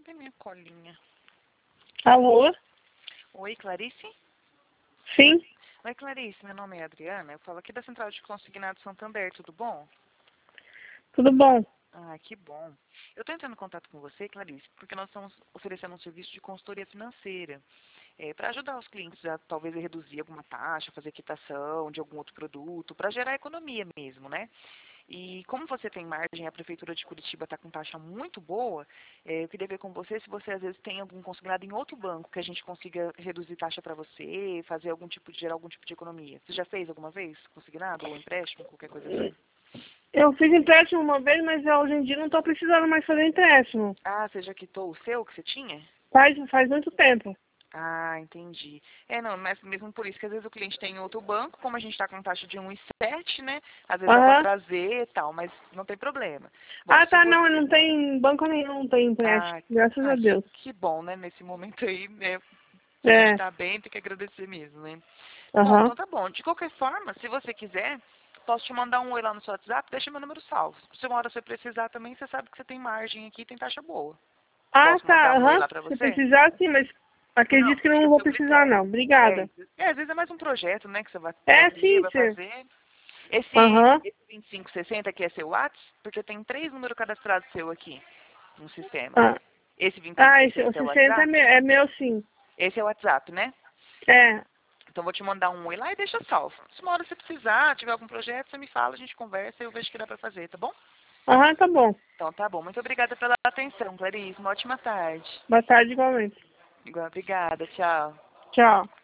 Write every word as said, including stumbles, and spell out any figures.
Cadê minha colinha? Alô? Oi, Clarice? Sim? Oi, Clarice, meu nome é Adriana, eu falo aqui da Central de Consignado Santander, tudo bom? Tudo bom? Ah, que bom. Eu estou entrando em contato com você, Clarice, porque nós estamos oferecendo um serviço de consultoria financeira é, para ajudar os clientes a talvez a reduzir alguma taxa, fazer quitação de algum outro produto, para gerar economia mesmo, né? E como você tem margem, a Prefeitura de Curitiba está com taxa muito boa, é, eu queria ver com você se você às vezes tem algum consignado em outro banco que a gente consiga reduzir taxa para você, fazer algum tipo de, gerar algum tipo de economia. Você já fez alguma vez consignado ou empréstimo, qualquer coisa assim? Eu fiz empréstimo uma vez, mas eu, hoje em dia não estou precisando mais fazer empréstimo. Ah, você já quitou o seu que você tinha? Faz, faz muito tempo. Ah, entendi. É, não, mas mesmo por isso que às vezes o cliente tem em outro banco, como a gente está com taxa de um vírgula sete, né? Às vezes dá para Aham. trazer e tal, mas não tem problema. Bom, Ah, se tá, não, você... não tem banco nenhum, não tem empréstimo. Ah, Graças a ah que, Deus. que bom, né? Nesse momento aí, né? Se a gente É. tá bem, tem que agradecer mesmo, né? Bom, Aham. então tá bom. De qualquer forma, se você quiser, posso te mandar um oi lá no seu WhatsApp, deixa meu número salvo. Se uma hora você precisar também, você sabe que você tem margem aqui, tem taxa boa. Ah, Posso mandar tá, um oi aham. lá pra Se você? precisar, sim, mas Não, acredito que fica não a vou seu precisar, critério. não. É, Obrigada. é, às vezes é mais um projeto, né, que você vai É, trazer, sim, vai sim. fazer. Esse, Aham. esse vinte e cinco sessenta aqui é seu WhatsApp, porque tem três números cadastrados seu aqui no sistema. Ah, Esse vinte e cinco ah esse, o sessenta é o sessenta é WhatsApp? meu, é meu, sim. Esse é o WhatsApp, né? É. Então vou te mandar um oi lá e deixa salvo. Se uma hora você precisar, tiver algum projeto, você me fala, a gente conversa e eu vejo o que dá pra fazer, tá bom? Aham, tá bom. Então tá bom. Muito obrigada pela atenção, Clarice. Uma ótima tarde. Boa tarde, igualmente. Igual, obrigada. Tchau. Tchau.